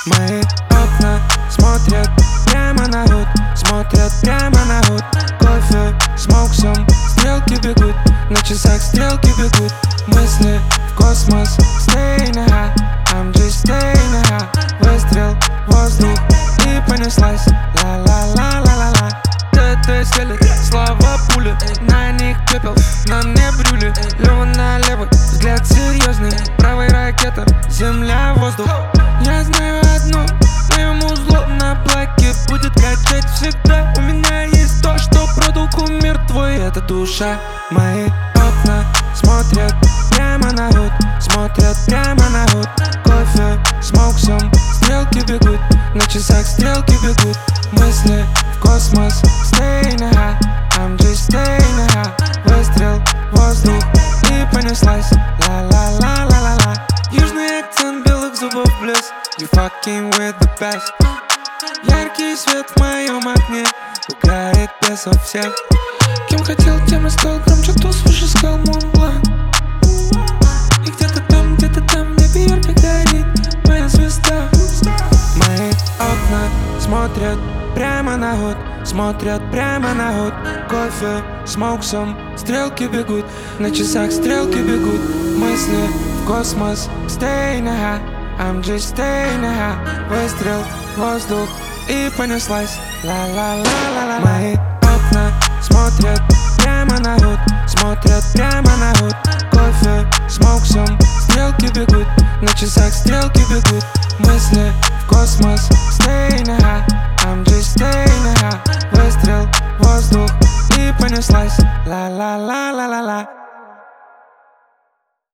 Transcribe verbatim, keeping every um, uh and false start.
Мои окна смотрят прямо на худ, смотрят прямо на худ. Кофе с моксом, стрелки бегут, на часах стрелки бегут. Мысли в космос, stay in a high, I'm just staying in a high. Выстрел, воздух и понеслась, ла-ла-ла-ла-ла-ла. ТТ стелит, слова пули, на них пепел, на мне брюли. Лева налево, взгляд серьезный, правая ракета, земля, воздух. Я знаю одно, моему зло на плаке будет качать всегда. У меня есть то, что продал кумир твой, это душа. Мои окна смотрят прямо на худ, смотрят прямо на худ. Кофе с моксом, стрелки бегут, на часах стрелки бегут. Мысли в космос, stay in a high, I'm just staying in a high. Выстрел, воздух и понеслась, ла-ла-ла-ла-ла-ла. Южный акцент белых зубов блеск, you fucking with the best. Яркий свет в моем окне пугает бесов всех. Кем хотел, тем и стал, громче туз, выше скал Монблан. И где-то там, где-то там в небе ярко горит моя звезда. Мои окна смотрят прямо на худ, смотрят прямо на худ. Кофе с моксом, стрелки бегут, на часах стрелки бегут. Мысли в космос, stay in a high, I'm just staying in a high. Выстрел, воздух и понеслась, ла-ла-ла-ла-ла. Мои окна смотрят прямо на худ, смотрят прямо на худ. Кофе с моксом, стрелки бегут, на часах стрелки бегут. Мысли в космос, stay in a high, I'm just staying in a high. Выстрел, воздух и понеслась, ла-ла-ла-ла-ла-ла.